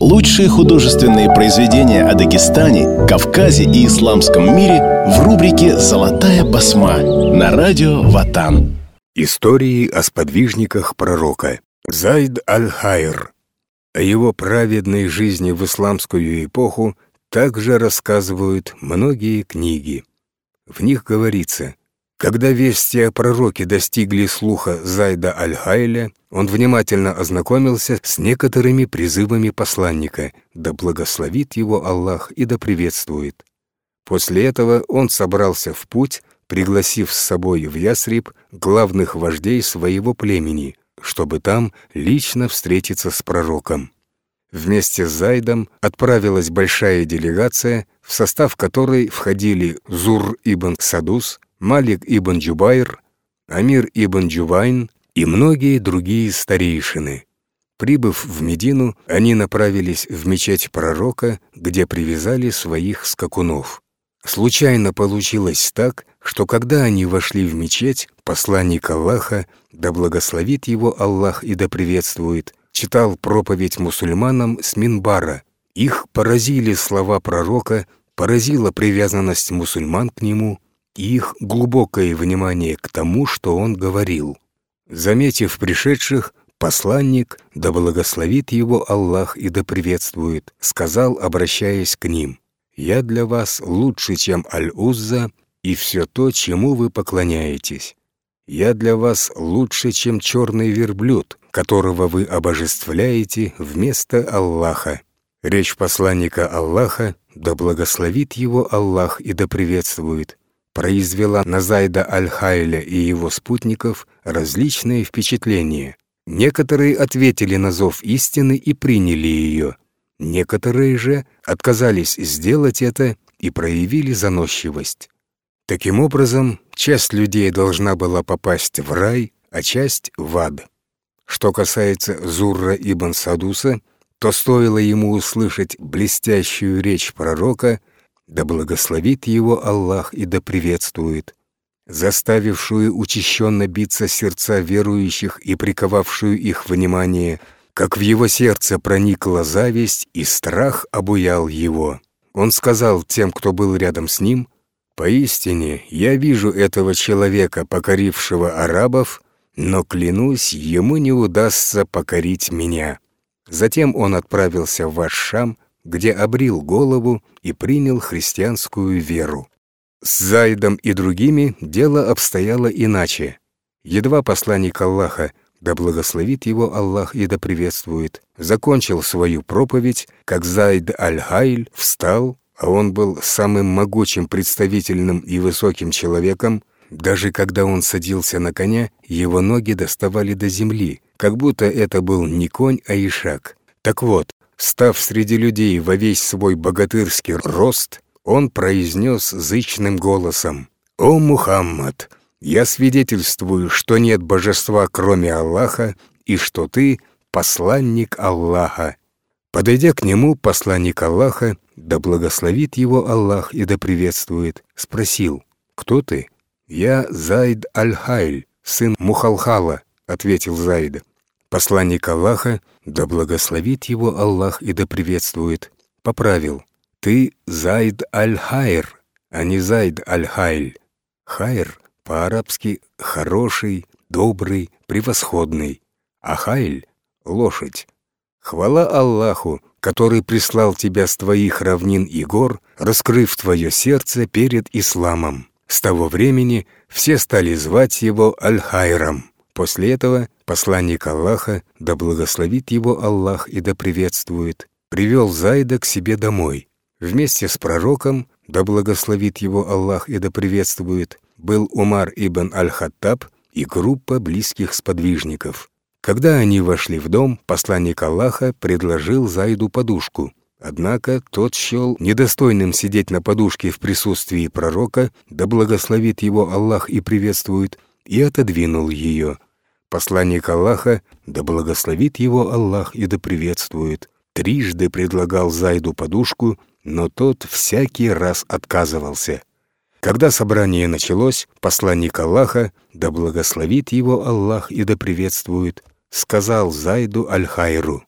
Лучшие художественные произведения о Дагестане, Кавказе и исламском мире в рубрике «Золотая басма» на радио Ватан. Истории о сподвижниках пророка. Зайд аль-Хайр. О его праведной жизни в исламскую эпоху также рассказывают многие книги. В них говорится: когда вести о пророке достигли слуха Зайда аль-Хайля, он внимательно ознакомился с некоторыми призывами посланника, да благословит его Аллах и да приветствует. После этого он собрался в путь, пригласив с собой в Ясриб главных вождей своего племени, чтобы там лично встретиться с пророком. Вместе с Зайдом отправилась большая делегация, в состав которой входили Зур ибн Садус, Малик ибн Джубайр, Амир ибн Джувайн и многие другие старейшины. Прибыв в Медину, они направились в мечеть пророка, где привязали своих скакунов. Случайно получилось так, что когда они вошли в мечеть, посланник Аллаха, да благословит его Аллах и да приветствует, читал проповедь мусульманам с минбара. Их поразили слова пророка, поразила привязанность мусульман к нему и их глубокое внимание к тому, что он говорил. Заметив пришедших, посланник, да благословит его Аллах и да приветствует, сказал, обращаясь к ним: «Я для вас лучше, чем Аль-Узза и все то, чему вы поклоняетесь. Я для вас лучше, чем черный верблюд, которого вы обожествляете вместо Аллаха». Речь посланника Аллаха, да благословит его Аллах и да приветствует, произвела на Зайда аль-Хайля и его спутников различные впечатления. Некоторые ответили на зов истины и приняли ее. Некоторые же отказались сделать это и проявили заносчивость. Таким образом, часть людей должна была попасть в рай, а часть — в ад. Что касается Зурра ибн Садуса, то стоило ему услышать блестящую речь пророка, да благословит его Аллах и да приветствует, заставившую учащенно биться сердца верующих и приковавшую их внимание, как в его сердце проникла зависть и страх обуял его. Он сказал тем, кто был рядом с ним: «Поистине, я вижу этого человека, покорившего арабов, но, клянусь, ему не удастся покорить меня». Затем он отправился в Аш-Шам, где обрил голову и принял христианскую веру. С Зайдом и другими дело обстояло иначе. Едва посланник Аллаха, да благословит его Аллах и да приветствует, закончил свою проповедь, как Зайд аль-Хайль встал, а он был самым могучим, представительным и высоким человеком. Даже когда он садился на коня, его ноги доставали до земли, как будто это был не конь, а ишак. Так вот, став среди людей во весь свой богатырский рост, он произнес зычным голосом: «О Мухаммад! Я свидетельствую, что нет божества, кроме Аллаха, и что ты — посланник Аллаха». Подойдя к нему, посланник Аллаха, да благословит его Аллах и да приветствует, спросил: «Кто ты?» «Я Зайд аль-Хайль, сын Мухалхала», — ответил Зайд. Посланник Аллаха, да благословит его Аллах и да приветствует, поправил: «Ты Зайд аль-Хайр, а не Зайд аль-Хайль». Хайр по-арабски «хороший», «добрый», «превосходный», а Хайль — «лошадь». Хвала Аллаху, который прислал тебя с твоих равнин и гор, раскрыв твое сердце перед исламом. С того времени все стали звать его Аль-Хайром. После этого посланник Аллаха, да благословит его Аллах и да приветствует, привел Зайда к себе домой. Вместе с пророком, да благословит его Аллах и да приветствует, был Умар ибн Аль-Хаттаб и группа близких сподвижников. Когда они вошли в дом, посланник Аллаха предложил Зайду подушку. Однако тот счел недостойным сидеть на подушке в присутствии пророка, да благословит его Аллах и приветствует, и отодвинул ее. Посланник Аллаха, да благословит его Аллах и да приветствует, трижды предлагал Зайду подушку, но тот всякий раз отказывался. Когда собрание началось, посланник Аллаха, да благословит его Аллах и да приветствует, сказал Зайду аль-Хайру: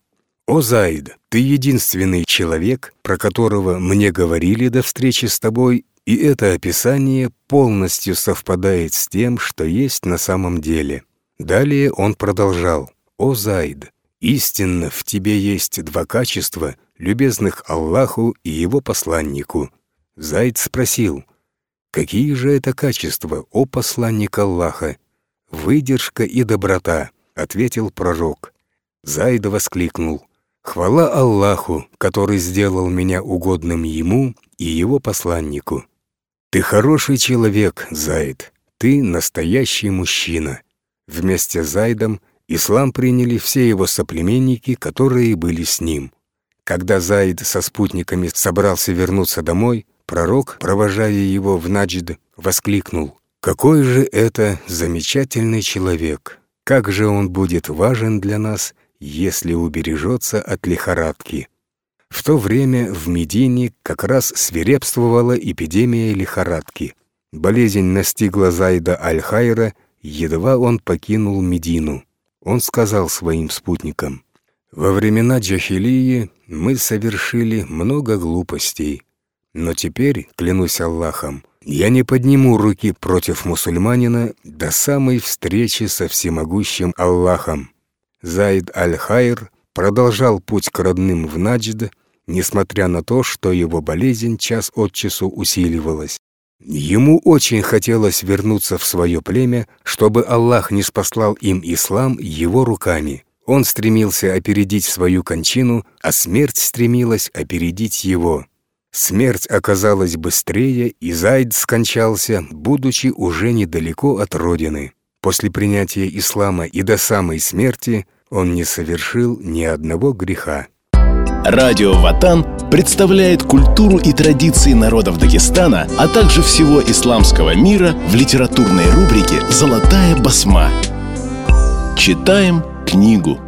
«О, Зайд, ты единственный человек, про которого мне говорили до встречи с тобой, и это описание полностью совпадает с тем, что есть на самом деле». Далее он продолжал: «О, Зайд, истинно в тебе есть два качества, любезных Аллаху и его посланнику». Зайд спросил: «Какие же это качества, о посланник Аллаха?» «Выдержка и доброта», — ответил пророк. Зайд воскликнул: «Хвала Аллаху, который сделал меня угодным ему и его посланнику». «Ты хороший человек, Зайд, ты настоящий мужчина». Вместе с Зайдом ислам приняли все его соплеменники, которые были с ним. Когда Зайд со спутниками собрался вернуться домой, пророк, провожая его в Наджд, воскликнул: «Какой же это замечательный человек! Как же он будет важен для нас, если убережется от лихорадки!» В то время в Медине как раз свирепствовала эпидемия лихорадки. Болезнь настигла Зайда аль-Хайра, едва он покинул Медину. Он сказал своим спутникам: «Во времена джахилии мы совершили много глупостей, но теперь, клянусь Аллахом, я не подниму руки против мусульманина до самой встречи со всемогущим Аллахом». Зайд аль-Хайр продолжал путь к родным в Наджд, несмотря на то, что его болезнь час от часу усиливалась. Ему очень хотелось вернуться в свое племя, чтобы Аллах не спаслал им ислам его руками. Он стремился опередить свою кончину, а смерть стремилась опередить его. Смерть оказалась быстрее, и Зайд скончался, будучи уже недалеко от родины. После принятия ислама и до самой смерти он не совершил ни одного греха. Радио Ватан представляет культуру и традиции народов Дагестана, а также всего исламского мира в литературной рубрике «Золотая басма». Читаем книгу.